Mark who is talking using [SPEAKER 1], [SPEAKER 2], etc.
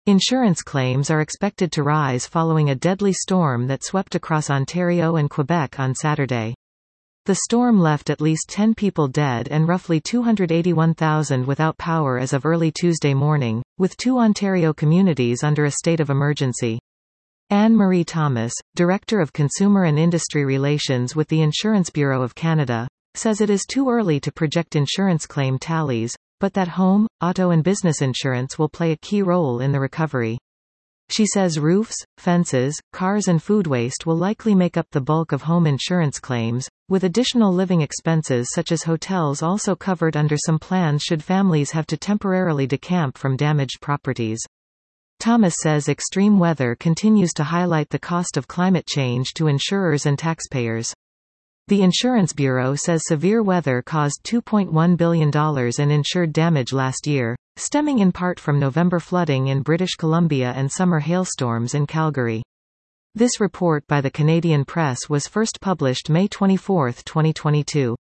[SPEAKER 1] Insurance claims are expected to rise following a deadly storm that swept across Ontario and Quebec on Saturday. The storm left at least 10 people dead and roughly 281,000 without power as of early Tuesday morning, with 2 Ontario communities under a state of emergency. Anne-Marie Thomas, Director of Consumer and Industry Relations with the Insurance Bureau of Canada, says it is too early to project insurance claim tallies, but that home, auto and business insurance will play a key role in the recovery. She says roofs, fences, cars and food waste will likely make up the bulk of home insurance claims, with additional living expenses such as hotels also covered under some plans should families have to temporarily decamp from damaged properties. Thomas says extreme weather continues to highlight the cost of climate change to insurers and taxpayers. The Insurance Bureau says severe weather caused $2.1 billion in insured damage last year, stemming in part from November flooding in British Columbia and summer hailstorms in Calgary. This report by the Canadian Press was first published May 24, 2022.